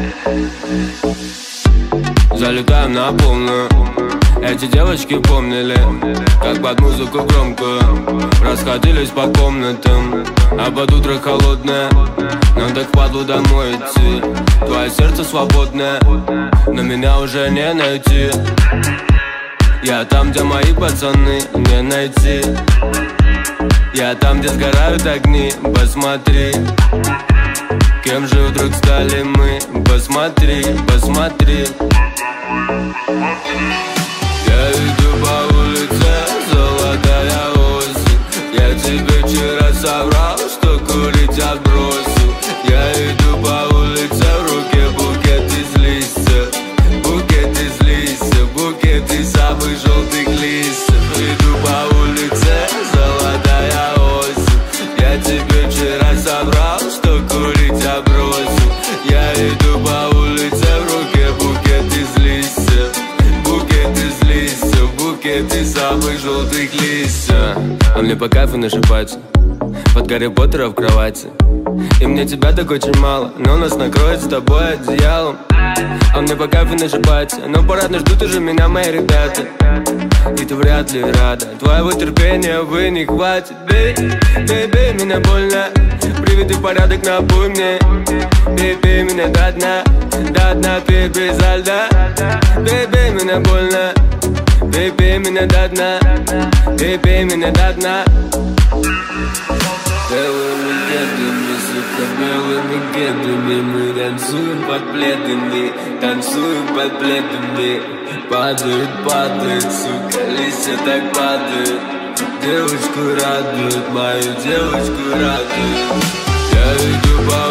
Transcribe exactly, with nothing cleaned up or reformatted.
Залетаем на полную. Эти девочки помнили, как под музыку громкую расходились по комнатам, а под утро холодное. Нам так впадло домой идти. Твое сердце свободное, но меня уже не найти. Я там, где мои пацаны, не найти. Я там, где сгорают огни, посмотри. Кем же вдруг стали мы? Посмотри, посмотри. Я иду по улице, золотая осень. Я тебе вчера соврал, что курить отбросил. Я иду по улице, в руке букет из листьев. Букет из листьев, букет из самых желтых листьев. Иду по улице, золотая осень. Я тебе вчера соврал, что курить отбросил. Я иду по улице, в руке букет из листьев. Букет из листьев, букет из самых желтых листьев. А мне по кайфу нашипаться под Гарри Поттера в кровати. И мне тебя так очень мало, но нас накроет с тобой одеялом. А мне по кайфу нашипаться, но парадно ждут уже меня мои ребята. И ты вряд ли рада, твоего терпения, увы, не хватит. Бей, бей, бей меня больно, приведи порядок, напой мне. Бей, бей меня до дна, до дна, пей безо льда. Бей, бей меня больно, бей, бей меня до дна, бей, бей меня до дна. Белыми кедами, сука, белыми кедами. Мы танцуем под пледами, танцуем под пледами. Падают, падают, сука, листья так падают. Девочку радует, мою девочку радует. Я иду по